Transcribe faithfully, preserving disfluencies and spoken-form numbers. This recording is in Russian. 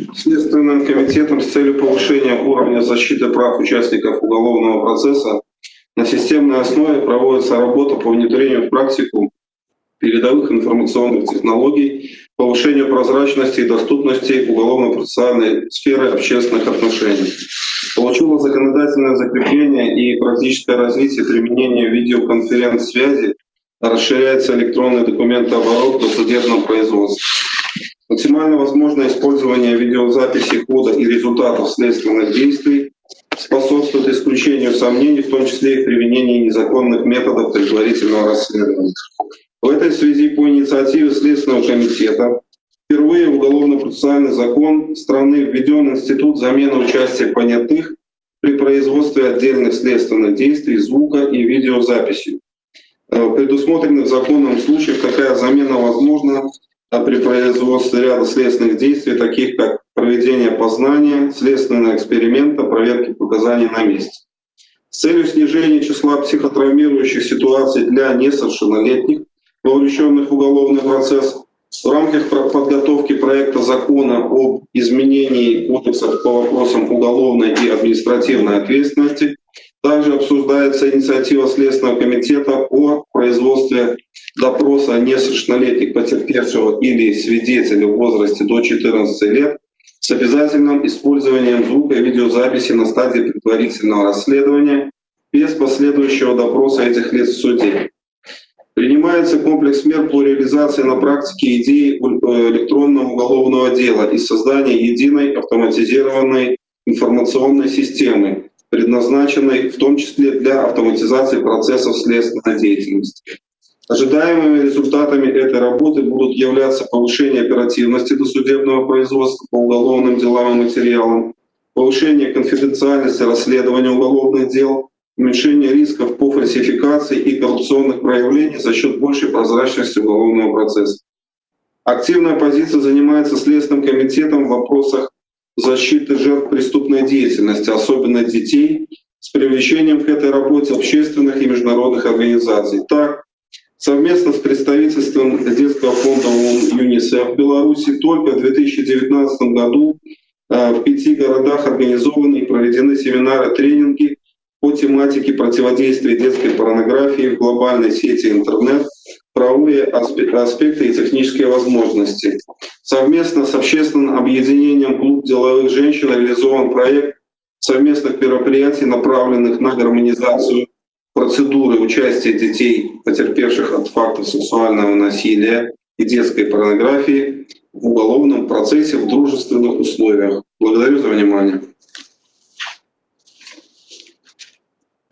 Следственным комитетом с целью повышения уровня защиты прав участников уголовного процесса на системной основе проводится работа по внедрению в практику передовых информационных технологий, повышению прозрачности и доступности уголовно-процессуальной сферы общественных отношений. Получило законодательное закрепление и практическое развитие применения видеоконференц-связи, расширяется электронный документооборот в досудебном производстве. Максимально возможное использование видеозаписи хода и результатов следственных действий способствует исключению сомнений, в том числе и в применении незаконных методов предварительного расследования. В этой связи по инициативе Следственного комитета впервые в Уголовно-процессуальный закон страны введен институт замены участия понятых при производстве отдельных следственных действий звука и видеозаписью. В предусмотренных законом случаях такая замена возможна при производстве ряда следственных действий, таких как проведение опознания, следственного эксперимента, проверки показаний на месте. С целью снижения числа психотравмирующих ситуаций для несовершеннолетних, вовлеченных в уголовный процесс, в рамках подготовки проекта закона об изменении кодексов по вопросам уголовной и административной ответственности также обсуждается инициатива Следственного комитета о производстве допроса несовершеннолетних потерпевшего или свидетеля в возрасте до четырнадцати лет с обязательным использованием звука и видеозаписи на стадии предварительного расследования без последующего допроса этих лиц в суде. Принимается комплекс мер по реализации на практике идеи электронного уголовного дела и создания единой автоматизированной информационной системы, предназначенной в том числе для автоматизации процессов следственной деятельности. Ожидаемыми результатами этой работы будут являться повышение оперативности досудебного производства по уголовным делам и материалам, повышение конфиденциальности расследования уголовных дел, уменьшение рисков по фальсификации и коррупционных проявлений за счет большей прозрачности уголовного процесса. Активная позиция занимается Следственным комитетом в вопросах защиты жертв преступной деятельности, особенно детей, с привлечением к этой работе общественных и международных организаций. Так, совместно с представительством Детского фонда ООН ЮНИСЕФ в Беларуси только в две тысячи девятнадцатом году в пяти городах организованы и проведены семинары, тренинги по тематике противодействия детской порнографии в глобальной сети интернет, правовые аспекты и технические возможности. Совместно с общественным объединением «Клуб деловых женщин» реализован проект совместных мероприятий, направленных на гармонизацию процедуры участия детей, потерпевших от фактов сексуального насилия и детской порнографии в уголовном процессе в дружественных условиях. Благодарю за внимание.